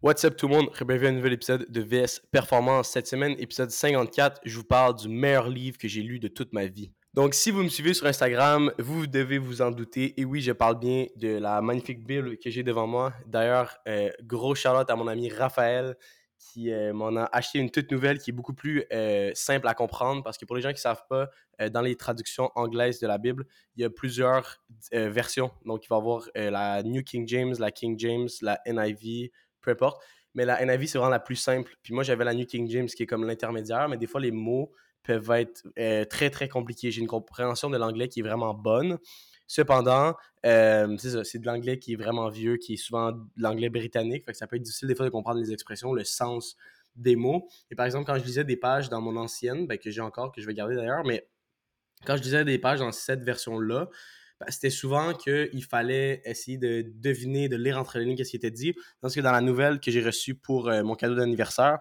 What's up tout le monde, bienvenue à un nouvel épisode de VS Performance. Cette semaine, épisode 54, je vous parle du meilleur livre que j'ai lu de toute ma vie. Donc si vous me suivez sur Instagram, vous devez vous en douter. Et oui, je parle bien de la magnifique Bible que j'ai devant moi. D'ailleurs, gros shout-out à mon ami Raphaël qui m'en a acheté une toute nouvelle qui est beaucoup plus simple à comprendre parce que pour les gens qui ne savent pas, dans les traductions anglaises de la Bible, il y a plusieurs versions. Donc il va y avoir la New King James, la King James, la NIV, peu importe. Mais la NIV, c'est vraiment la plus simple. Puis moi, j'avais la New King James qui est comme l'intermédiaire, mais des fois, les mots peuvent être très, très compliqués. J'ai une compréhension de l'anglais qui est vraiment bonne. Cependant, c'est ça, c'est de l'anglais qui est vraiment vieux, qui est souvent de l'anglais britannique. Fait que ça peut être difficile des fois de comprendre les expressions, le sens des mots. Et par exemple, quand je lisais des pages dans mon ancienne, que j'ai encore, que je vais garder d'ailleurs, mais quand je lisais des pages dans cette version-là, c'était souvent qu'il fallait essayer de deviner, de lire entre les lignes ce qui était dit. Tandis que dans la nouvelle que j'ai reçue pour mon cadeau d'anniversaire,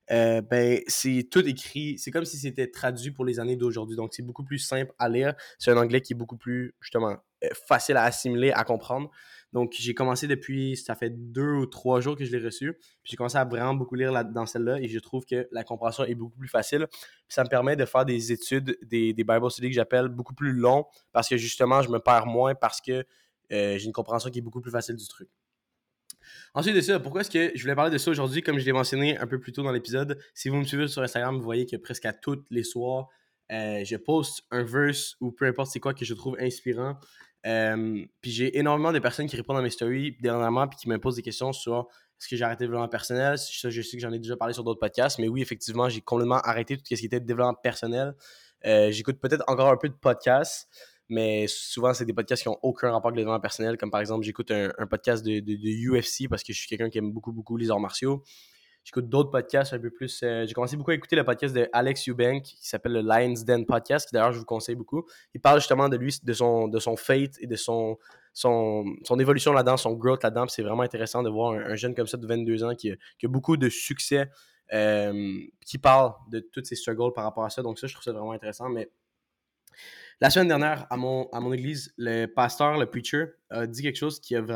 c'est tout écrit. C'est comme si c'était traduit pour les années d'aujourd'hui. Donc, c'est beaucoup plus simple à lire. C'est un anglais qui est beaucoup plus, justement, facile à assimiler, à comprendre. Donc, j'ai commencé depuis, ça fait 2 ou 3 jours que je l'ai reçu. Puis j'ai commencé à vraiment beaucoup lire dans celle-là et je trouve que la compréhension est beaucoup plus facile. Puis ça me permet de faire des études, des Bible studies que j'appelle beaucoup plus longs parce que justement, je me perds moins parce que j'ai une compréhension qui est beaucoup plus facile du truc. Ensuite de ça, pourquoi est-ce que je voulais parler de ça aujourd'hui? Comme je l'ai mentionné un peu plus tôt dans l'épisode, si vous me suivez sur Instagram, vous voyez que presque à tous les soirs, je poste un verse ou peu importe c'est quoi que je trouve inspirant. Puis j'ai énormément de personnes qui répondent à mes stories dernièrement puis qui me posent des questions sur est-ce que j'ai arrêté le développement personnel. Ça, je sais que j'en ai déjà parlé sur d'autres podcasts, mais oui, effectivement, j'ai complètement arrêté tout ce qui était développement personnel. J'écoute peut-être encore un peu de podcasts, mais souvent, c'est des podcasts qui n'ont aucun rapport avec le développement personnel. Comme par exemple, j'écoute un podcast de UFC parce que je suis quelqu'un qui aime beaucoup, beaucoup les arts martiaux. J'écoute d'autres podcasts un peu plus. J'ai commencé beaucoup à écouter le podcast de Alex Eubank qui s'appelle le Lions Den Podcast, qui d'ailleurs, je vous conseille beaucoup. Il parle justement de lui, de son fate et de son évolution là-dedans, son growth là-dedans. Puis c'est vraiment intéressant de voir un jeune comme ça de 22 ans qui a beaucoup de succès, qui parle de tous ses struggles par rapport à ça. Donc ça, je trouve ça vraiment intéressant. Mais la semaine dernière, à mon église, le pasteur, le preacher, a dit quelque chose qui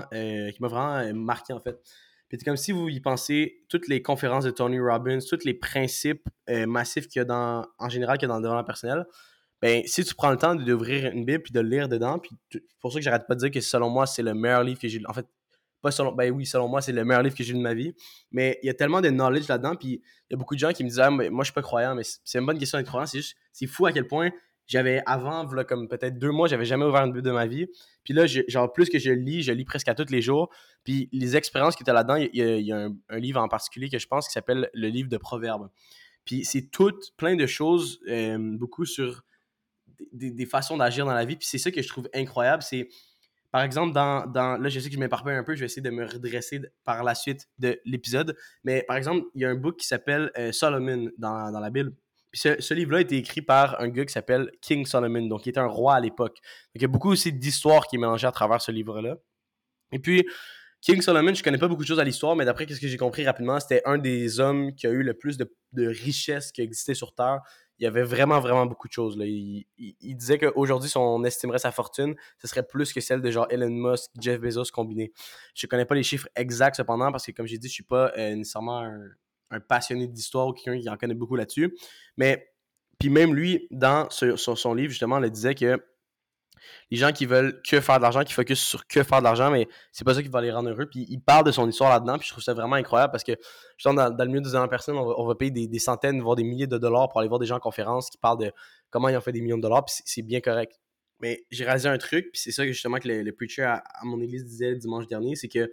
m'a vraiment marqué, en fait. Puis c'est comme si vous y pensez, toutes les conférences de Tony Robbins, tous les principes massifs qu'il y a en général qu'il y a dans le développement personnel, ben, si tu prends le temps d'ouvrir une Bible puis de le lire dedans, puis c'est pour ça que j'arrête pas de dire que selon moi, c'est le meilleur livre que j'ai lu. En fait, pas selon, ben oui, selon moi, c'est le meilleur livre que j'ai lu de ma vie. Mais il y a tellement de knowledge là-dedans, puis il y a beaucoup de gens qui me disent, ah, mais moi, je suis pas croyant, mais c'est une bonne question d'être croyant. C'est juste, c'est fou à quel point j'avais avant, voilà, comme peut-être 2 mois, j'avais jamais ouvert une Bible de ma vie. Puis là, genre, plus que je lis presque à tous les jours. Puis les expériences que tu as là-dedans, il y a un livre en particulier que je pense qui s'appelle le livre de Proverbes. Puis c'est tout plein de choses, beaucoup sur des façons d'agir dans la vie. Puis c'est ça que je trouve incroyable. C'est, par exemple, là, je sais que je m'éparpille un peu, je vais essayer de me redresser par la suite de l'épisode. Mais par exemple, il y a un book qui s'appelle Solomon dans la Bible. Puis ce livre-là a été écrit par un gars qui s'appelle King Solomon, donc qui était un roi à l'époque. Donc il y a beaucoup aussi d'histoires qui est mélangées à travers ce livre-là. Et puis, King Solomon, je connais pas beaucoup de choses à l'histoire, mais d'après ce que j'ai compris rapidement, c'était un des hommes qui a eu le plus de richesse qui existait sur Terre. Il y avait vraiment, vraiment beaucoup de choses. Là. Il disait qu'aujourd'hui, si on estimerait sa fortune, ce serait plus que celle de genre Elon Musk, Jeff Bezos combinés. Je connais pas les chiffres exacts cependant, parce que comme j'ai dit, je suis pas nécessairement un passionné d'histoire ou quelqu'un qui en connaît beaucoup là-dessus. Mais, puis même lui, dans son livre, justement, il disait que les gens qui veulent que faire de l'argent, qui focusent sur que faire de l'argent, mais c'est pas ça qui va les rendre heureux. Puis il parle de son histoire là-dedans, puis je trouve ça vraiment incroyable parce que justement, dans le milieu des développement personnel, on va payer des centaines, voire des milliers de dollars pour aller voir des gens en conférence qui parlent de comment ils ont fait des millions de dollars, puis c'est bien correct. Mais j'ai réalisé un truc, puis c'est ça que justement que le preacher à mon église disait le dimanche dernier, c'est que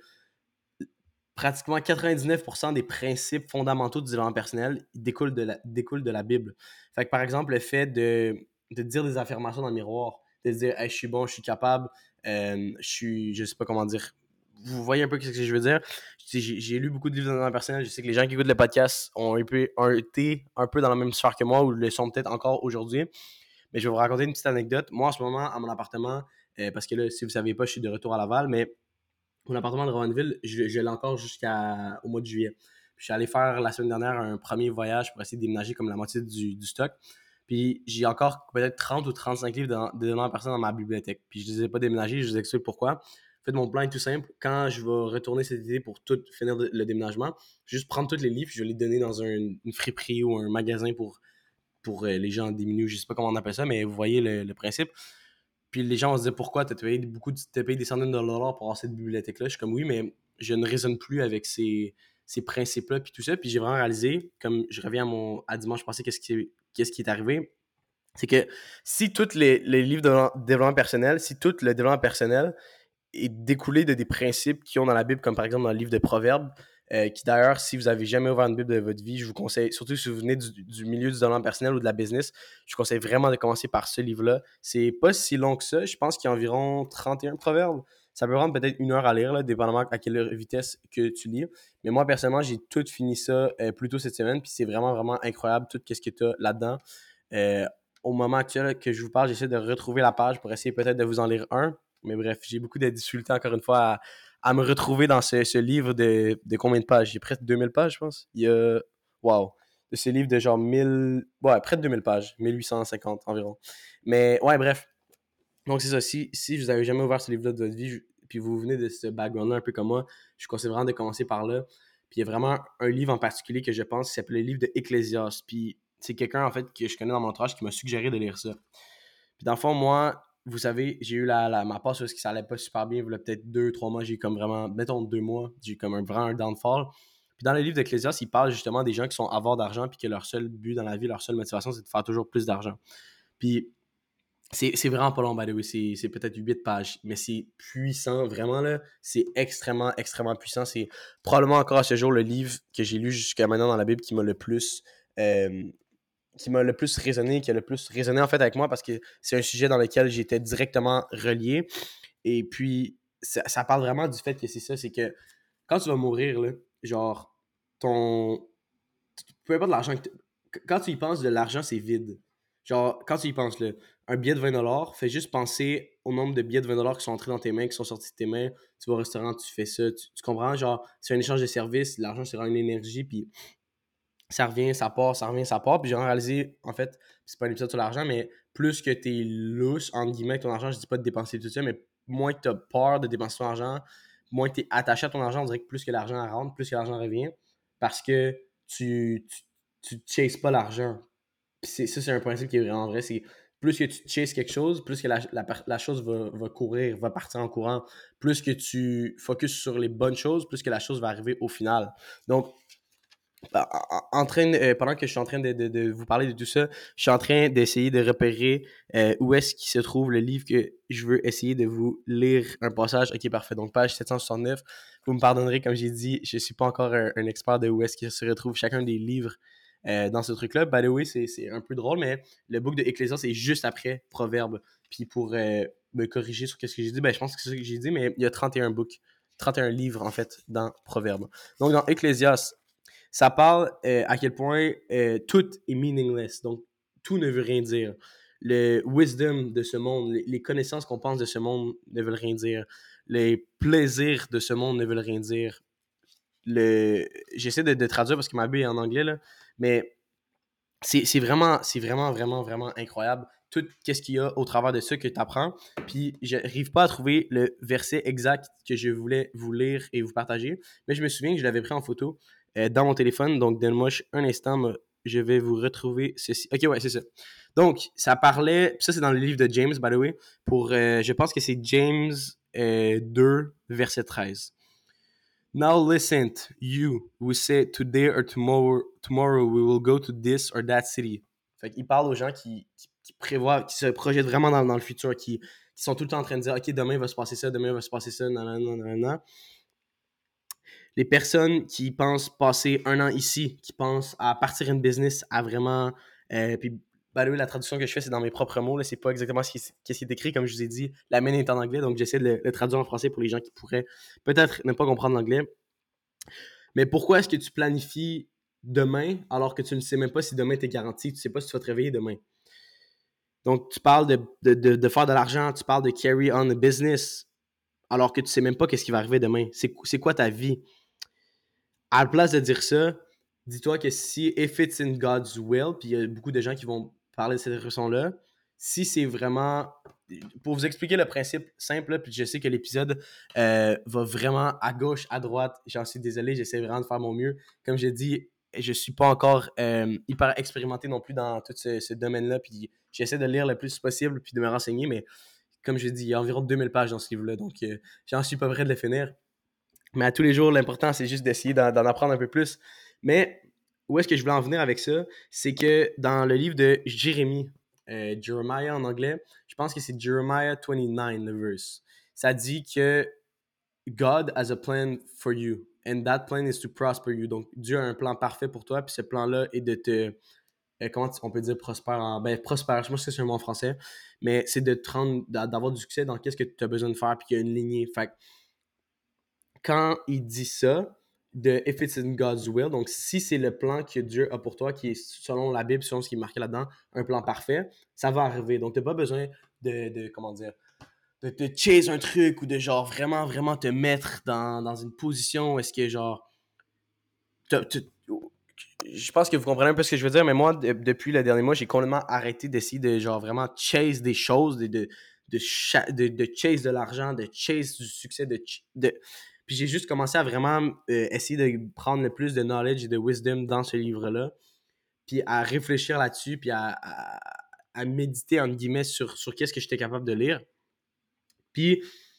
pratiquement 99% des principes fondamentaux du développement personnel découlent de la Bible. Fait que par exemple, le fait de dire des affirmations dans le miroir, de dire hey, je suis bon, je suis capable, je sais pas comment dire. Vous voyez un peu ce que je veux dire? J'ai lu beaucoup de livres de développement personnel. Je sais que les gens qui écoutent le podcast ont été un peu dans la même sphère que moi ou le sont peut-être encore aujourd'hui. Mais je vais vous raconter une petite anecdote. Moi, en ce moment, à mon appartement, parce que là, si vous ne savez pas, je suis de retour à Laval, mais mon appartement de Rowanville, je l'ai encore jusqu'au mois de juillet. Puis je suis allé faire la semaine dernière un premier voyage pour essayer de déménager comme la moitié du stock. Puis j'ai encore peut-être 30 ou 35 livres de développement personnel dans ma bibliothèque. Puis je ne les ai pas déménagés, je vous explique pourquoi. fait, mon plan est tout simple. Quand je vais retourner cet été pour tout finir le déménagement, juste prendre tous les livres, je vais les donner dans une friperie ou un magasin pour les gens diminués, je sais pas comment on appelle ça, mais vous voyez le principe. Puis les gens vont se dire pourquoi t'as payé des centaines de dollars pour avoir cette bibliothèque-là. Je suis comme oui, mais je ne raisonne plus avec ces principes-là puis tout ça. Puis j'ai vraiment réalisé, comme je reviens à dimanche passé, qu'est-ce qui est arrivé, c'est que si tous les livres de développement personnel, si tout le développement personnel est découlé de des principes qui ont dans la Bible, comme par exemple dans le livre de Proverbes, qui d'ailleurs, si vous avez jamais ouvert une Bible de votre vie, je vous conseille, surtout si vous venez du milieu du développement personnel ou de la business, je vous conseille vraiment de commencer par ce livre-là. C'est pas si long que ça, je pense qu'il y a environ 31 proverbes. Ça peut prendre peut-être 1 heure à lire, là, dépendamment à quelle vitesse que tu lis. Mais moi, personnellement, j'ai tout fini ça plus tôt cette semaine, puis c'est vraiment, vraiment incroyable tout ce que tu as là-dedans. Euh, Au moment actuel que je vous parle, j'essaie de retrouver la page pour essayer peut-être de vous en lire un. Mais bref, j'ai beaucoup de difficultés, encore une fois, à me retrouver dans ce livre de combien de pages? J'ai presque 2000 pages, je pense. Il y a... Wow! De ce livre de genre 1000... Ouais, près de 2000 pages. 1850 environ. Mais ouais, bref. Donc c'est ça. Si vous avez jamais ouvert ce livre-là de votre vie, puis vous venez de ce background-là un peu comme moi, je vous conseille vraiment de commencer par là. Puis il y a vraiment un livre en particulier que je pense qui s'appelle le livre de Ecclésias. Puis c'est quelqu'un, en fait, que je connais dans mon entourage qui m'a suggéré de lire ça. Puis dans le fond, moi, vous savez, j'ai eu ma passe parce que ça allait pas super bien. Il y a peut-être 2, 3 mois, j'ai eu comme vraiment, mettons 2 mois, j'ai eu comme vraiment un downfall. Puis dans le livre d'Ecclésias, il parle justement des gens qui sont avares d'argent puis que leur seul but dans la vie, leur seule motivation, c'est de faire toujours plus d'argent. Puis c'est vraiment pas long, by the way. C'est peut-être 8 pages, mais c'est puissant, vraiment, là. C'est extrêmement, extrêmement puissant. C'est probablement encore à ce jour le livre que j'ai lu jusqu'à maintenant dans la Bible euh, qui m'a le plus résonné, qui a le plus résonné en fait avec moi parce que c'est un sujet dans lequel j'étais directement relié. Et puis, ça parle vraiment du fait que c'est ça, c'est que quand tu vas mourir, là, genre, ton. Peu importe l'argent que quand tu y penses, de l'argent, c'est vide. Genre, quand tu y penses, là, un billet de 20$, fais juste penser au nombre de billets de 20$ qui sont entrés dans tes mains, qui sont sortis de tes mains. Tu vas au restaurant, tu fais ça. Tu comprends? Genre, c'est un échange de services, l'argent, c'est vraiment une énergie, puis ça revient, ça part, ça revient, ça part. Puis j'ai réalisé, en fait, c'est pas un épisode sur l'argent, mais plus que t'es lousse, entre guillemets, avec ton argent, je dis pas de dépenser tout ça, mais moins que t'as peur de dépenser ton argent, moins que t'es attaché à ton argent, on dirait que plus que l'argent rentre, plus que l'argent revient, parce que tu chases pas l'argent. Puis ça, c'est un principe qui est vraiment vrai, c'est plus que tu chases quelque chose, plus que la chose va courir, va partir en courant. Plus que tu focuses sur les bonnes choses, plus que la chose va arriver au final. Donc, pendant que je suis en train de vous parler de tout ça, je suis en train d'essayer de repérer où est-ce qu'il se trouve le livre que je veux essayer de vous lire un passage. Ok, parfait. Donc, page 769. Vous me pardonnerez, comme j'ai dit, je suis pas encore un expert de où est-ce qu'il se retrouve chacun des livres dans ce truc-là. By the way, c'est un peu drôle, mais le book de Ecclésias, c'est juste après Proverbe. Puis pour me corriger sur ce que j'ai dit, ben, je pense que c'est ça que j'ai dit, mais il y a 31 books, 31 livres, en fait, dans Proverbe. Donc, dans Ecclésias, ça parle à quel point tout est meaningless. Donc, tout ne veut rien dire. Le wisdom de ce monde, les connaissances qu'on pense de ce monde ne veulent rien dire. Les plaisirs de ce monde ne veulent rien dire. J'essaie de traduire parce que ma Bible est en anglais, là, mais c'est vraiment, vraiment, vraiment incroyable. Tout ce qu'il y a au travers de ça que tu apprends. Puis, je n'arrive pas à trouver le verset exact que je voulais vous lire et vous partager, mais je me souviens que je l'avais pris en photo dans mon téléphone. Donc, donne-moi un instant, je vais vous retrouver ceci. Ok, ouais, c'est ça. Donc, ça parlait, ça c'est dans le livre de James, by the way, je pense que c'est James 2, verset 13. Now listen, you who say today or tomorrow we will go to this or that city. Fait qu'il parle aux gens qui prévoient, qui se projettent vraiment dans le futur, qui sont tout le temps en train de dire, OK, demain va se passer ça, demain va se passer ça, nanana. Les personnes qui pensent passer un an ici, qui pensent à partir une business, à vraiment... puis, la traduction que je fais, c'est dans mes propres mots. Là, c'est pas exactement ce qui est écrit. Comme je vous ai dit, la mienne est en anglais, donc j'essaie de le traduire en français pour les gens qui pourraient peut-être ne pas comprendre l'anglais. Mais pourquoi est-ce que tu planifies demain alors que tu ne sais même pas si demain t'es garanti, tu ne sais pas si tu vas te réveiller demain? Donc, tu parles de faire de l'argent, tu parles de carry on a business alors que tu ne sais même pas qu'est-ce qui va arriver demain. C'est quoi ta vie? À la place de dire ça, dis-toi que si if it's in God's will, puis il y a beaucoup de gens qui vont parler de cette façon-là, si c'est vraiment pour vous expliquer le principe simple, là, puis je sais que l'épisode va vraiment à gauche, à droite. J'en suis désolé, j'essaie vraiment de faire mon mieux. Comme j'ai dit, je suis pas encore hyper expérimenté non plus dans tout ce domaine-là, puis j'essaie de lire le plus possible, puis de me renseigner, mais comme je dis, il y a environ 2000 pages dans ce livre-là, donc j'en suis pas prêt de le finir. Mais à tous les jours, l'important, c'est juste d'essayer d'en apprendre un peu plus. Mais où est-ce que je voulais en venir avec ça? C'est que dans le livre de Jérémie, Jeremiah en anglais, je pense que c'est Jeremiah 29, le verse. Ça dit que God has a plan for you, and that plan is to prosper you. Donc, Dieu a un plan parfait pour toi, puis ce plan-là est de te. Comment on peut dire prospère en. Ben, prospère, je sais pas si c'est un mot en français, mais c'est de te rendre, d'avoir du succès dans qu'est-ce que tu as besoin de faire, puis qu'il y a une lignée. Fait que quand il dit ça, de if it's in God's will, donc si c'est le plan que Dieu a pour toi, qui est selon la Bible, selon ce qui est marqué là-dedans, un plan parfait, ça va arriver. Donc, tu n'as pas besoin comment dire, de te chase un truc ou de genre vraiment, vraiment te mettre dans une position où est-ce que genre. Je pense que vous comprenez un peu ce que je veux dire, mais moi, depuis le dernier mois, j'ai complètement arrêté d'essayer de genre vraiment chase des choses, de chase de l'argent, de chase du succès, Puis j'ai juste commencé à vraiment essayer de prendre le plus de knowledge et de wisdom dans ce livre-là, puis à réfléchir là-dessus, puis à méditer, entre guillemets, sur qu'est-ce que j'étais capable de lire. Puis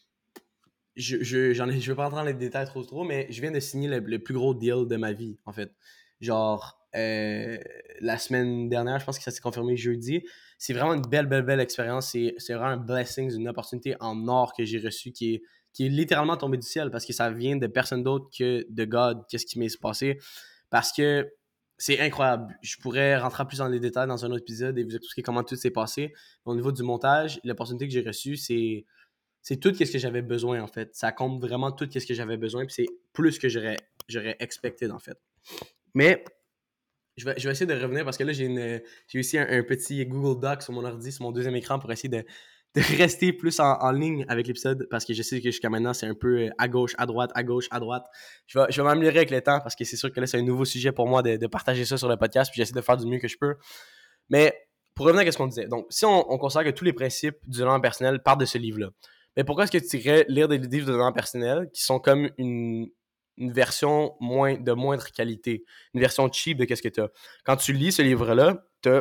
je vais pas rentrer dans les détails trop, mais je viens de signer le plus gros deal de ma vie, en fait. Genre, la semaine dernière, je pense que ça s'est confirmé jeudi. C'est vraiment une belle expérience. C'est vraiment un blessing, une opportunité en or que j'ai reçue qui est littéralement tombée du ciel parce que ça vient de personne d'autre que de God. Qu'est-ce qui m'est passé? Parce que c'est incroyable. Je pourrais rentrer plus dans les détails dans un autre épisode et vous expliquer comment tout s'est passé. Au niveau du montage, l'opportunité que j'ai reçue, c'est tout ce que j'avais besoin, en fait. Ça compte vraiment tout ce que j'avais besoin, puis c'est plus que j'aurais expecté, en fait. Mais je vais essayer de revenir parce que là, j'ai aussi un petit Google Doc sur mon ordi, sur mon deuxième écran pour essayer de rester plus en ligne avec l'épisode parce que je sais que jusqu'à maintenant, c'est un peu à gauche, à droite, à gauche, à droite. Je vais m'améliorer avec le temps parce que c'est sûr que là, c'est un nouveau sujet pour moi de partager ça sur le podcast, puis j'essaie de faire du mieux que je peux. Mais pour revenir à ce qu'on disait, donc si on considère que tous les principes du développement personnel partent de ce livre-là, mais pourquoi est-ce que tu irais lire des livres de développement personnel qui sont comme une version de moindre qualité, une version cheap de qu'est-ce que tu as? Quand tu lis ce livre-là, t'as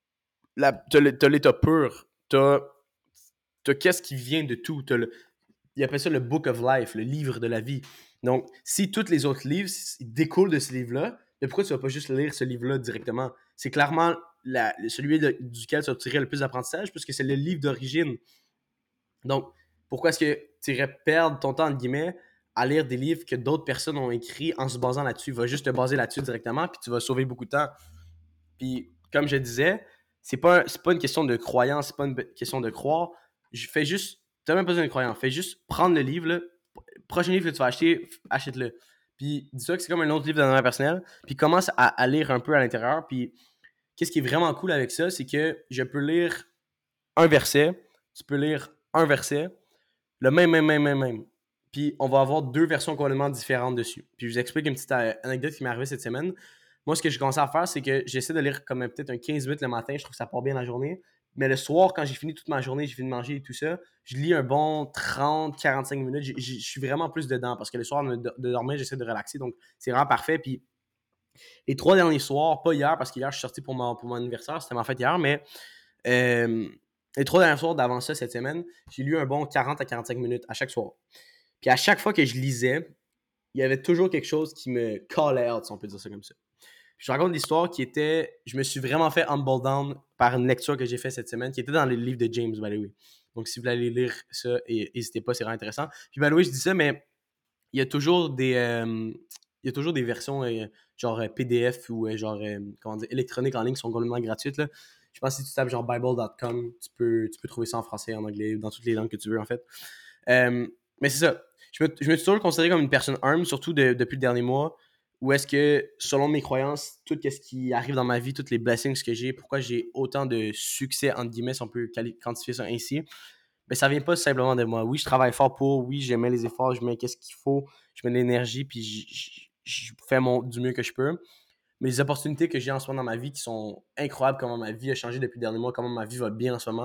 l'état pur, t'as qu'est-ce qui vient de tout. Il appelle ça le Book of Life, le livre de la vie. Donc, si tous les autres livres découlent de ce livre-là, mais pourquoi tu vas pas juste lire ce livre-là directement? C'est clairement celui duquel tu vas tirer le plus d'apprentissage, puisque c'est le livre d'origine. Donc, pourquoi est-ce que tu irais perdre ton temps, entre guillemets, à lire des livres que d'autres personnes ont écrits en se basant là-dessus? Va juste te baser là-dessus directement, puis tu vas sauver beaucoup de temps. Puis, comme je disais, c'est pas une question de croyance, c'est pas une question de croire. Je fais juste, t'as même pas besoin de croyance. Fais juste prendre le livre, là, prochain livre que tu vas acheter, achète-le. Puis, dis-toi que c'est comme un autre livre de développement personnel, puis commence à lire un peu à l'intérieur. Puis, qu'est-ce qui est vraiment cool avec ça, c'est que je peux lire un verset, tu peux lire un verset, le même. Puis on va avoir deux versions complètement différentes dessus. Puis je vous explique une petite anecdote qui m'est arrivée cette semaine. Moi, ce que j'ai commencé à faire, c'est que j'essaie de lire comme peut-être un 15 minutes le matin. Je trouve que ça part bien la journée. Mais le soir, quand j'ai fini toute ma journée, j'ai fini de manger et tout ça, je lis un bon 30-45 minutes. Je suis vraiment plus dedans parce que le soir de dormir, j'essaie de relaxer. Donc, c'est vraiment parfait. Puis les 3 derniers soirs, pas hier, parce qu'hier, je suis sorti pour mon anniversaire. C'était ma fête hier, mais euh, les 3 derniers soirs d'avant ça, cette semaine, j'ai lu un bon 40 à 45 minutes à chaque soir. Puis à chaque fois que je lisais, il y avait toujours quelque chose qui me callait out, si on peut dire ça comme ça. Puis je raconte l'histoire qui était, je me suis vraiment fait humble down par une lecture que j'ai faite cette semaine, qui était dans les livres de James, by the way. Donc si vous voulez aller lire ça, n'hésitez pas, c'est vraiment intéressant. Puis by the way, je dis ça, mais il y a toujours des versions genre PDF ou genre comment dire, électroniques en ligne qui sont complètement gratuites là. Je pense que si tu tapes genre bible.com, tu peux trouver ça en français, en anglais, dans toutes les langues que tu veux en fait. Mais c'est ça. Je me suis toujours considéré comme une personne humble, surtout depuis le dernier mois, où est-ce que, selon mes croyances, tout ce qui arrive dans ma vie, toutes les blessings que j'ai, pourquoi j'ai autant de succès, entre guillemets, si on peut quantifier ça ainsi, mais ça vient pas simplement de moi. Oui, je travaille fort oui, je mets les efforts, je mets qu'est-ce qu'il faut, je mets de l'énergie, puis je fais du mieux que je peux. Mais les opportunités que j'ai en ce moment dans ma vie qui sont incroyables, comment ma vie a changé depuis le dernier mois, comment ma vie va bien en ce moment,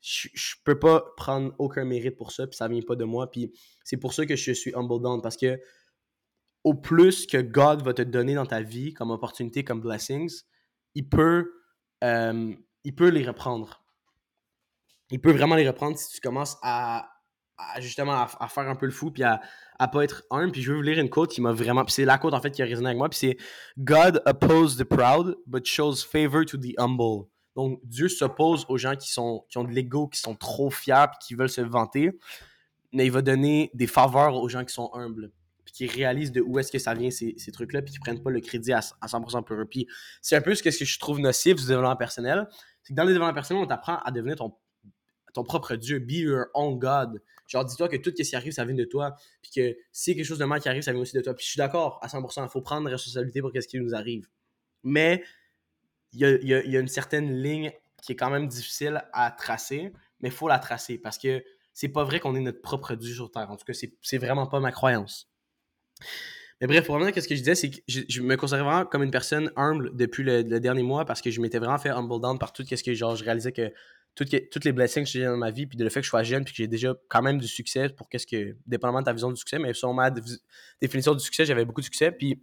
je peux pas prendre aucun mérite pour ça, puis ça vient pas de moi. Puis c'est pour ça que je suis humble down, parce que au plus que God va te donner dans ta vie comme opportunité, comme blessings, il peut, il peut les reprendre. Il peut vraiment les reprendre si tu commences justement à faire un peu le fou puis à pas être humble. Puis je veux vous lire une quote qui m'a vraiment. Puis c'est la quote en fait qui a résonné avec moi. Puis c'est God opposes the proud, but shows favor to the humble. Donc Dieu s'oppose aux gens qui ont de l'ego, qui sont trop fiers puis qui veulent se vanter. Mais il va donner des faveurs aux gens qui sont humbles. Puis qui réalisent de où est-ce que ça vient ces trucs-là, puis qui prennent pas le crédit à 100% pour eux. Puis c'est un peu ce que je trouve nocif du développement personnel. C'est que dans le développement personnel, on t'apprend à devenir ton propre Dieu, be your own God. Genre, dis-toi que tout ce qui arrive, ça vient de toi, puis que si quelque chose de mal qui arrive, ça vient aussi de toi. Puis je suis d'accord à 100%, il faut prendre responsabilité pour ce qui nous arrive. Mais il y a une certaine ligne qui est quand même difficile à tracer, mais il faut la tracer parce que c'est pas vrai qu'on est notre propre Dieu sur Terre. En tout cas, c'est vraiment pas ma croyance. Mais bref, pour revenir à ce que je disais, c'est que je me considère vraiment comme une personne humble depuis le dernier mois parce que je m'étais vraiment fait humble down par tout ce que genre, je réalisais que toutes les blessings que j'ai dans ma vie, puis le fait que je sois jeune, puis que j'ai déjà quand même du succès pour qu'est-ce que, dépendamment de ta vision du succès, mais selon ma définition du succès, j'avais beaucoup de succès, puis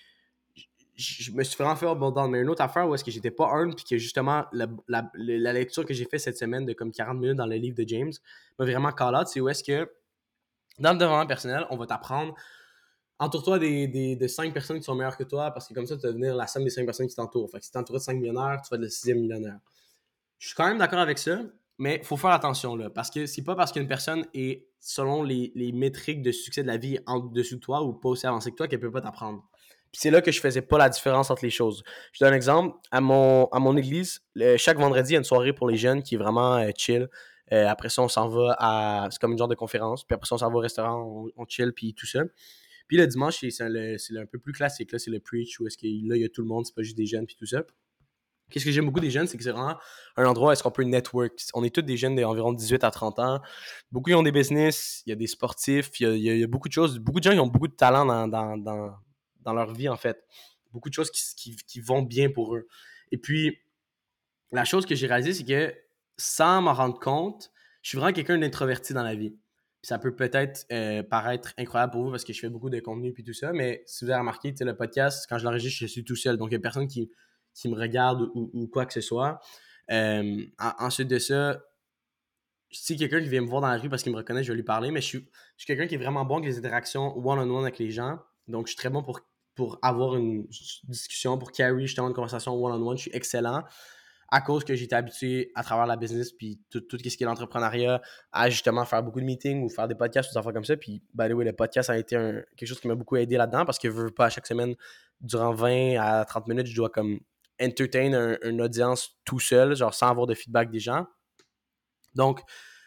je me suis vraiment fait humble down. Mais une autre affaire où est-ce que j'étais pas humble, puis que justement, la lecture que j'ai fait cette semaine de comme 40 minutes dans le livre de James m'a vraiment call out, c'est où est-ce que, dans le développement personnel, on va t'apprendre. Entoure-toi de 5 personnes qui sont meilleures que toi parce que comme ça, tu vas devenir la somme des 5 personnes qui t'entourent. Fait que si tu entouré de 5 millionnaires, tu vas être le 6e millionnaire. Je suis quand même d'accord avec ça, mais il faut faire attention là. Parce que c'est pas parce qu'une personne est, selon les métriques de succès de la vie, en dessous de toi ou pas aussi avancée que toi, qu'elle peut pas t'apprendre. Puis c'est là que je faisais pas la différence entre les choses. Je donne un exemple. À mon église, chaque vendredi, il y a une soirée pour les jeunes qui est vraiment chill. Après ça, on s'en va à. C'est comme une genre de conférence. Puis après ça, on s'en va au restaurant, on chill, puis tout ça. Puis le dimanche, c'est un peu plus classique. Là, c'est le preach où est-ce que là, il y a tout le monde, c'est pas juste des jeunes puis tout ça. Qu'est-ce que j'aime beaucoup des jeunes, c'est que c'est vraiment un endroit où est-ce qu'on peut network. On est tous des jeunes d'environ 18 à 30 ans. Beaucoup, ils ont des business, il y a des sportifs, il y a beaucoup de choses. Beaucoup de gens qui ont beaucoup de talent dans leur vie, en fait. Beaucoup de choses qui vont bien pour eux. Et puis, la chose que j'ai réalisée, c'est que sans m'en rendre compte, je suis vraiment quelqu'un d'introverti dans la vie. Puis ça peut peut-être paraître incroyable pour vous parce que je fais beaucoup de contenu et tout ça, mais si vous avez remarqué, le podcast, quand je l'enregistre, je suis tout seul. Donc, il n'y a personne qui me regarde ou quoi que ce soit. Ensuite de ça, si quelqu'un qui vient me voir dans la rue parce qu'il me reconnaît, je vais lui parler, mais je suis quelqu'un qui est vraiment bon avec les interactions one-on-one avec les gens. Donc, je suis très bon pour avoir une discussion, pour carry justement une conversation one-on-one. Je suis excellent à cause que j'étais habitué à travers la business puis tout ce qui est l'entrepreneuriat à justement faire beaucoup de meetings ou faire des podcasts ou des affaires comme ça. Puis, by the way, le podcast a été quelque chose qui m'a beaucoup aidé là-dedans parce que je veux pas à chaque semaine, durant 20 à 30 minutes, je dois comme entertain une audience tout seul, genre sans avoir de feedback des gens. Donc,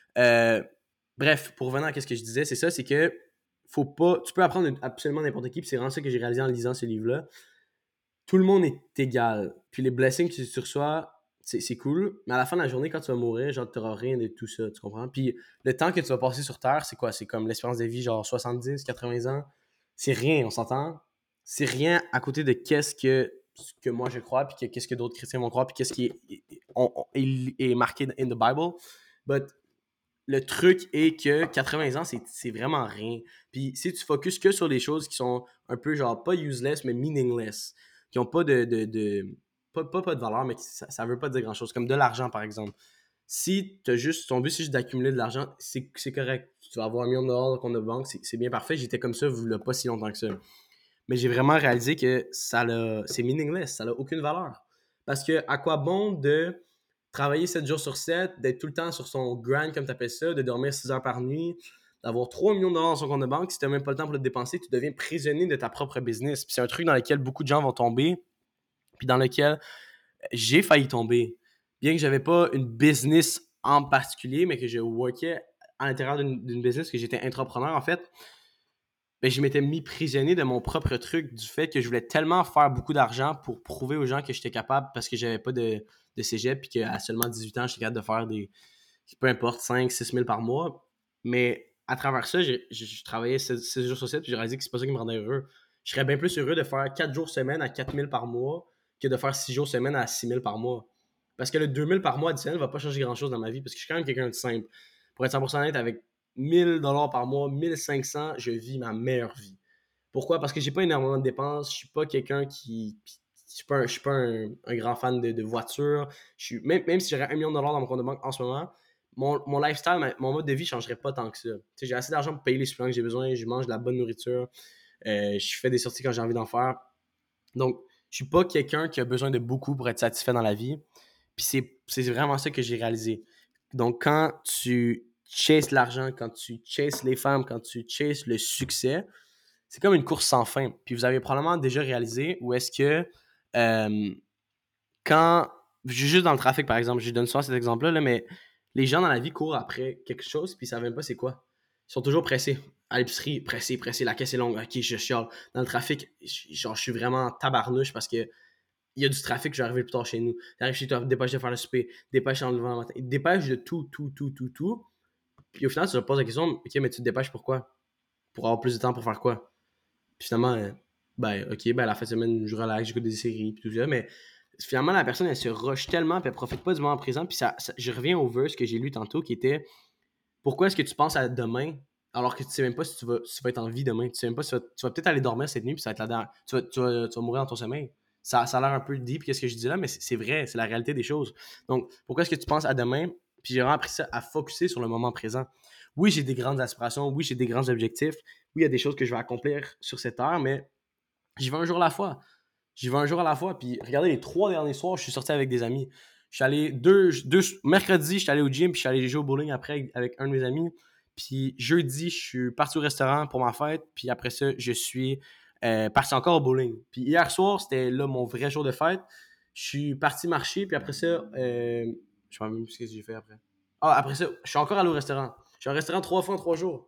bref, pour revenir à ce que je disais, c'est ça, c'est que faut pas, tu peux apprendre absolument n'importe qui, puis c'est vraiment ça que j'ai réalisé en lisant ce livre-là. Tout le monde est égal. Puis les blessings que tu reçois, c'est cool, mais à la fin de la journée, quand tu vas mourir, genre, tu n'auras rien de tout ça, tu comprends? Puis le temps que tu vas passer sur Terre, c'est quoi? C'est comme l'espérance de vie, genre 70, 80 ans. C'est rien, on s'entend? C'est rien à côté de qu'est-ce que moi je crois, puis qu'est-ce que d'autres chrétiens vont croire, puis qu'est-ce qui est marqué in the Bible. But le truc est que 80 ans, c'est vraiment rien. Puis si tu focuses que sur les choses qui sont un peu genre pas useless, mais meaningless, qui ont pas pas de valeur, mais ça veut pas dire grand-chose, comme de l'argent par exemple. Si t'as juste, ton but c'est juste d'accumuler de l'argent, c'est correct. Tu vas avoir 1 million de dollars dans ton compte de banque, c'est bien parfait. J'étais comme ça, il n'y a pas si longtemps que ça. Mais j'ai vraiment réalisé que c'est meaningless, ça n'a aucune valeur. Parce que à quoi bon de travailler 7 jours sur 7, d'être tout le temps sur son grind, comme tu appelles ça, de dormir 6 heures par nuit, d'avoir 3 millions de dollars dans son compte de banque, si tu n'as même pas le temps pour le dépenser, tu deviens prisonnier de ta propre business. Puis c'est un truc dans lequel beaucoup de gens vont tomber, puis dans lequel j'ai failli tomber. Bien que j'avais pas une business en particulier, mais que je workais à l'intérieur d'une business, que j'étais entrepreneur en fait, ben, je m'étais mis prisonnier de mon propre truc, du fait que je voulais tellement faire beaucoup d'argent pour prouver aux gens que j'étais capable parce que j'avais pas de cégep puis qu'à seulement 18 ans, j'étais capable de faire peu importe, 5 6 000 par mois. Mais à travers ça, je travaillais 6 jours sur 7 puis j'ai réalisé que c'est pas ça qui me rendait heureux. Je serais bien plus heureux de faire 4 jours semaine à 4 000 par mois que de faire 6 jours semaine à 6 000 par mois. Parce que le 2000 par mois additionnel va pas changer grand-chose dans ma vie parce que je suis quand même quelqu'un de simple. Pour être 100% honnête, avec 1000$ par mois, 1500, je vis ma meilleure vie. Pourquoi? Parce que j'ai pas énormément de dépenses. Je suis pas quelqu'un qui. Je suis pas un grand fan de voiture. Même si j'aurais 1 million de dollars dans mon compte de banque en ce moment, mon lifestyle, mon mode de vie ne changerait pas tant que ça. J'ai assez d'argent pour payer les suppléments que j'ai besoin. Je mange de la bonne nourriture. Je fais des sorties quand j'ai envie d'en faire. Donc, je suis pas quelqu'un qui a besoin de beaucoup pour être satisfait dans la vie. Puis c'est vraiment ça que j'ai réalisé. Donc, quand tu chases l'argent, quand tu chases les femmes, quand tu chases le succès, c'est comme une course sans fin. Puis vous avez probablement déjà réalisé où est-ce que euh, quand, juste dans le trafic par exemple, je donne souvent cet exemple-là, là, mais les gens dans la vie courent après quelque chose puis ils savent même pas c'est quoi. Ils sont toujours pressés. À l'épicerie, pressés, la caisse est longue, ok, je chiale. Dans le trafic, genre, je suis vraiment tabarnouche parce que il y a du trafic, je vais arriver plus tard chez nous. T'arrives chez toi, dépêche de faire le souper, dépêche en levant le matin, dépêche de tout. Puis au final, tu te poses la question, ok, mais tu te dépêches pourquoi? Pour avoir plus de temps pour faire quoi? Puis finalement, ok, la fin de semaine, je relaxe, j'écoute des séries, puis tout ça, mais finalement, la personne, elle se rush tellement, puis elle profite pas du moment présent, puis je reviens au verse que j'ai lu tantôt, qui était, pourquoi est-ce que tu penses à demain, alors que tu sais même pas si tu vas être en vie demain, tu sais même pas si tu vas peut-être aller dormir cette nuit, puis ça va être la dernière, tu vas mourir dans ton sommeil. Ça a l'air un peu deep, qu'est-ce que je dis là, mais c'est vrai, c'est la réalité des choses. Donc, pourquoi est-ce que tu penses à demain, puis j'ai vraiment appris ça à focusser sur le moment présent. Oui, j'ai des grandes aspirations, oui, j'ai des grands objectifs, oui, il y a des choses que je vais accomplir sur cette heure, mais j'y vais un jour à la fois. J'y vais un jour à la fois. Puis regardez, les 3 derniers soirs, je suis sorti avec des amis. Je suis allé mercredi, je suis allé au gym, puis je suis allé jouer au bowling après avec un de mes amis. Puis jeudi, je suis parti au restaurant pour ma fête. Puis après ça, je suis parti encore au bowling. Puis hier soir, c'était là mon vrai jour de fête. Je suis parti marcher, puis après ça, je ne sais même plus ce que j'ai fait après. Ah, après ça, je suis encore allé au restaurant. Je suis au restaurant 3 fois en 3 jours.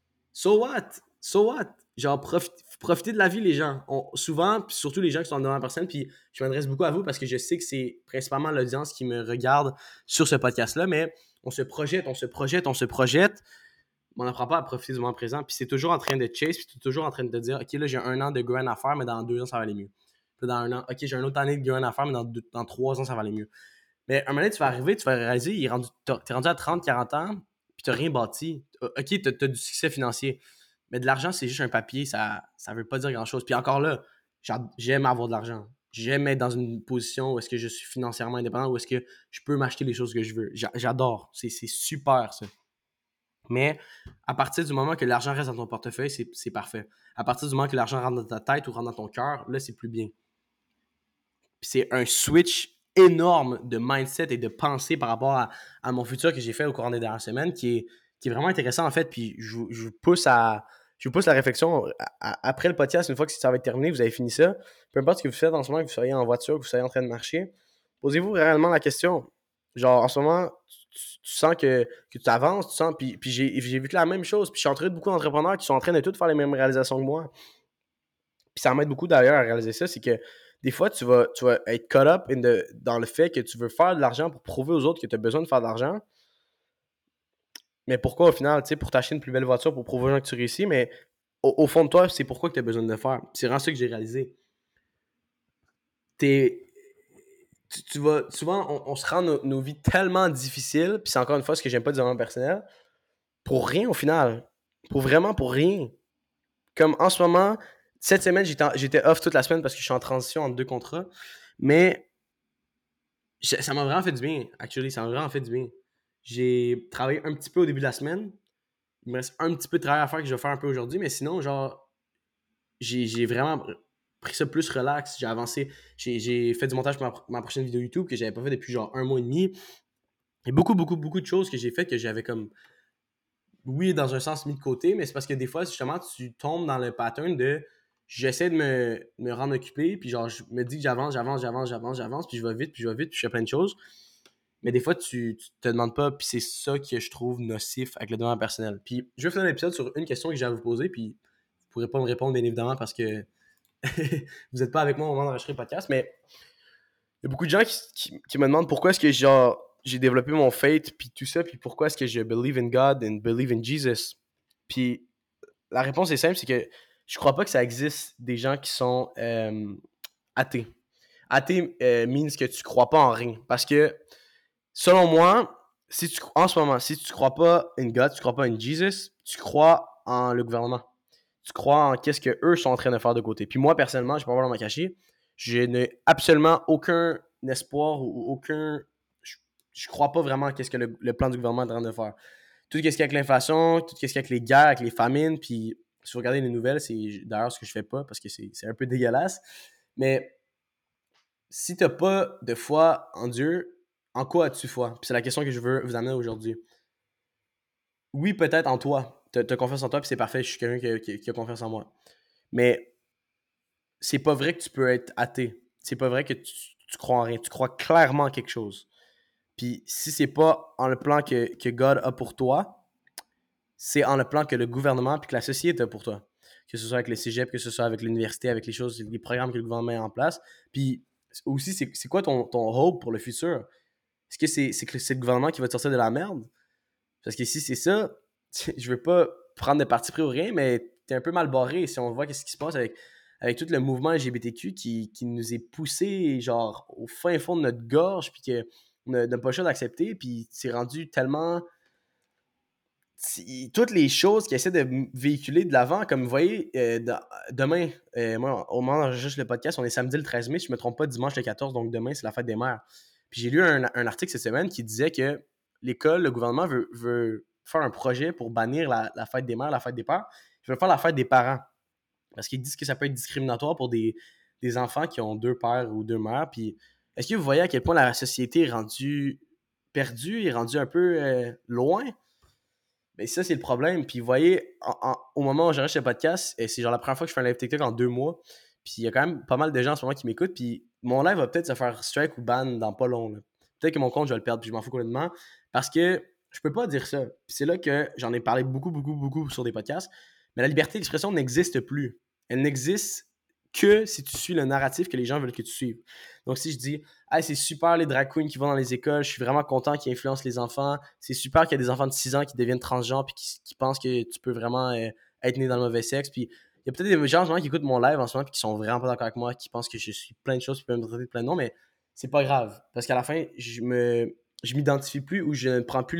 So what? So what? Genre, profitez de la vie, les gens. Souvent, puis surtout les gens qui sont dans la personne, puis je m'adresse beaucoup à vous parce que je sais que c'est principalement l'audience qui me regarde sur ce podcast-là, mais on se projette, mais on n'apprend pas à profiter du moment présent, puis c'est toujours en train de chase, puis tu es toujours en train de te dire, OK, là, j'ai 1 an de grind à faire, mais dans 2 ans, ça va aller mieux. Puis dans 1 an, OK, j'ai une autre année de grind à faire, mais dans 3 ans, ça va aller mieux. Mais à un moment donné, tu vas arriver, tu vas réaliser, t'es rendu à 30, 40 ans, puis tu n'as rien bâti. OK, tu as du succès financier. Mais de l'argent, c'est juste un papier, ça veut pas dire grand-chose. Puis encore là, j'aime avoir de l'argent. J'aime être dans une position où est-ce que je suis financièrement indépendant, où est-ce que je peux m'acheter les choses que je veux. J'adore. C'est super, ça. Mais à partir du moment que l'argent reste dans ton portefeuille, c'est parfait. À partir du moment que l'argent rentre dans ta tête ou rentre dans ton cœur, là, c'est plus bien. Puis c'est un switch énorme de mindset et de pensée par rapport à mon futur que j'ai fait au cours des dernières semaines qui est vraiment intéressant en fait. Puis je vous pousse la réflexion après le podcast, une fois que ça va être terminé, vous avez fini ça. Peu importe ce que vous faites en ce moment, que vous soyez en voiture, que vous soyez en train de marcher, posez-vous réellement la question. Genre en ce moment, tu sens que tu avances, tu sens, puis j'ai vu que la même chose. Puis je suis entouré de beaucoup d'entrepreneurs qui sont en train de tous faire les mêmes réalisations que moi. Puis ça m'aide beaucoup d'ailleurs à réaliser ça, c'est que des fois, tu vas être caught up dans le fait que tu veux faire de l'argent pour prouver aux autres que tu as besoin de faire de l'argent. Mais pourquoi au final, tu sais, pour t'acheter une plus belle voiture, pour prouver aux gens que tu réussis, mais au fond de toi, c'est pourquoi que tu as besoin de le faire. C'est vraiment ça que j'ai réalisé. T'es, tu vas, souvent, on se rend nos vies tellement difficiles, puis c'est encore une fois ce que j'aime pas du développement personnel, pour rien au final. Pour rien. Comme en ce moment, cette semaine, j'étais off toute la semaine parce que je suis en transition entre 2 contrats. Mais ça m'a vraiment fait du bien, actually. Ça m'a vraiment fait du bien. J'ai travaillé un petit peu au début de la semaine. Il me reste un petit peu de travail à faire que je vais faire un peu aujourd'hui. Mais sinon, genre, j'ai vraiment pris ça plus relax. J'ai avancé. J'ai fait du montage pour ma prochaine vidéo YouTube que j'avais pas fait depuis genre 1 mois et demi. Il y a beaucoup de choses que j'ai fait que j'avais comme, oui, dans un sens mis de côté, mais c'est parce que des fois, justement, tu tombes dans le pattern de j'essaie de me rendre occupé, puis genre, je me dis que j'avance, puis je vais vite, puis je fais plein de choses. Mais des fois, tu te demandes pas, puis c'est ça que je trouve nocif avec le développement personnel. Puis je vais finir l'épisode sur une question que j'ai à vous poser, puis vous pourrez pas me répondre, bien évidemment, parce que vous n'êtes pas avec moi au moment d'enregistrer le podcast, mais il y a beaucoup de gens qui me demandent pourquoi est-ce que genre j'ai développé mon faith puis tout ça puis pourquoi est-ce que je believe in God and believe in Jesus. Puis la réponse est simple, c'est que je crois pas que ça existe des gens qui sont athées. Athée means que tu crois pas en rien. Parce que, selon moi, en ce moment, si tu crois pas en God, tu crois pas en Jesus, tu crois en le gouvernement. Tu crois en qu'est-ce qu'eux sont en train de faire de côté. Puis moi, personnellement, je ne vais pas voir dans ma cacher, je n'ai absolument aucun espoir ou aucun... Je crois pas vraiment à qu'est-ce que le plan du gouvernement est en train de faire. Tout ce qui est avec l'inflation, tout ce qui est avec les guerres, avec les famines, puis si vous regardez les nouvelles, c'est d'ailleurs ce que je fais pas parce que c'est un peu dégueulasse. Mais si tu n'as pas de foi en Dieu, en quoi as-tu foi? Puis c'est la question que je veux vous amener aujourd'hui. Oui, peut-être en toi. Tu as confiance en toi, puis c'est parfait, je suis quelqu'un qui a confiance en moi. Mais c'est pas vrai que tu peux être athée. C'est pas vrai que tu crois en rien. Tu crois clairement en quelque chose. Puis si c'est pas en le plan que God a pour toi, c'est en le plan que le gouvernement puis que la société a pour toi. Que ce soit avec les cégeps, que ce soit avec l'université, avec les choses, les programmes que le gouvernement met en place. Puis aussi, c'est quoi ton hope pour le futur? Est-ce que c'est le gouvernement qui va te sortir de la merde? Parce que si c'est ça, je veux pas prendre de parti pris ou rien, mais t'es un peu mal barré si on voit qu'est-ce qui se passe avec tout le mouvement LGBTQ qui nous est poussé genre au fin fond de notre gorge puis qu'on n'a pas le choix d'accepter puis c'est rendu tellement toutes les choses qui essaient de véhiculer de l'avant, comme vous voyez, demain, moi, au moment où j'enregistre le podcast, on est samedi le 13 mai, si je ne me trompe pas, dimanche le 14, donc demain, c'est la fête des mères. Puis j'ai lu un article cette semaine qui disait que l'école, le gouvernement veut faire un projet pour bannir la fête des mères, la fête des pères. Ils veulent faire la fête des parents. Parce qu'ils disent que ça peut être discriminatoire pour des enfants qui ont deux pères ou deux mères. Puis est-ce que vous voyez à quel point la société est rendue perdue, est rendue un peu loin? Mais ça, c'est le problème. Puis vous voyez, au moment où j'enregistre le podcast, c'est genre la première fois que je fais un live TikTok en 2 mois. Puis il y a quand même pas mal de gens en ce moment qui m'écoutent. Puis mon live va peut-être se faire strike ou ban dans pas long. Là. Peut-être que mon compte, je vais le perdre. Puis je m'en fous complètement. Parce que je peux pas dire ça. Puis c'est là que j'en ai parlé beaucoup, beaucoup, beaucoup sur des podcasts. Mais la liberté d'expression n'existe plus. Elle n'existe que si tu suis le narratif que les gens veulent que tu suives. Donc si je dis hey, c'est super les drag queens qui vont dans les écoles, je suis vraiment content qu'ils influencent les enfants, c'est super qu'il y a des enfants de 6 ans qui deviennent transgenres puis qui pensent que tu peux vraiment être né dans le mauvais sexe. Puis il y a peut-être des gens en ce moment qui écoutent mon live en ce moment puis qui sont vraiment pas d'accord avec moi, qui pensent que je suis plein de choses, qui peuvent me traiter de plein de noms, mais c'est pas grave. Parce qu'à la fin, je m'identifie plus ou je ne prends plus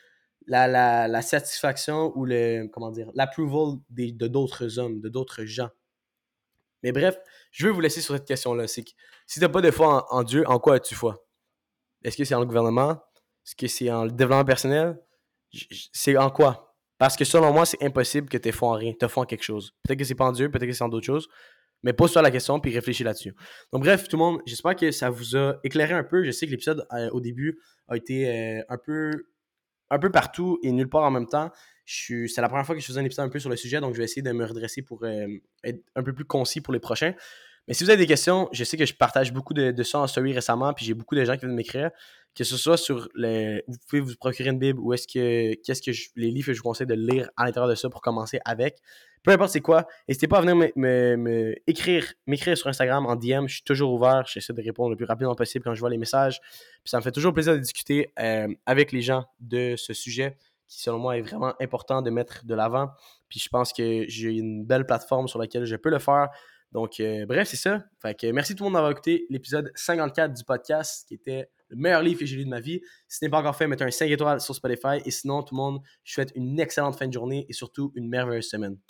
la satisfaction ou comment dire, l'approval de d'autres hommes, de d'autres gens. Mais bref, je veux vous laisser sur cette question-là. C'est que si tu n'as pas de foi en Dieu, en quoi as-tu foi? Est-ce que c'est en le gouvernement? Est-ce que c'est en le développement personnel? C'est en quoi? Parce que selon moi, c'est impossible que tu aies foi en rien. Tu as foi en quelque chose. Peut-être que c'est pas en Dieu, peut-être que c'est en d'autres choses. Mais pose-toi la question puis réfléchis là-dessus. Donc bref, tout le monde, j'espère que ça vous a éclairé un peu. Je sais que l'épisode au début a été un peu partout et nulle part en même temps. C'est la première fois que je faisais un épisode un peu sur le sujet, donc je vais essayer de me redresser pour être un peu plus concis pour les prochains. Mais si vous avez des questions, je sais que je partage beaucoup de ça en story récemment, puis j'ai beaucoup de gens qui viennent m'écrire, que ce soit sur vous pouvez vous procurer une Bible ou les livres que je vous conseille de lire à l'intérieur de ça pour commencer avec. Peu importe c'est quoi, n'hésitez pas à venir m'écrire sur Instagram en DM, je suis toujours ouvert, j'essaie de répondre le plus rapidement possible quand je vois les messages. Puis ça me fait toujours plaisir de discuter avec les gens de ce sujet qui, selon moi, est vraiment important de mettre de l'avant. Puis je pense que j'ai une belle plateforme sur laquelle je peux le faire. Donc, bref, c'est ça. Fait que merci tout le monde d'avoir écouté l'épisode 54 du podcast, qui était le meilleur livre que j'ai lu de ma vie. Si ce n'est pas encore fait, mettez un 5 étoiles sur Spotify. Et sinon, tout le monde, je vous souhaite une excellente fin de journée et surtout une merveilleuse semaine.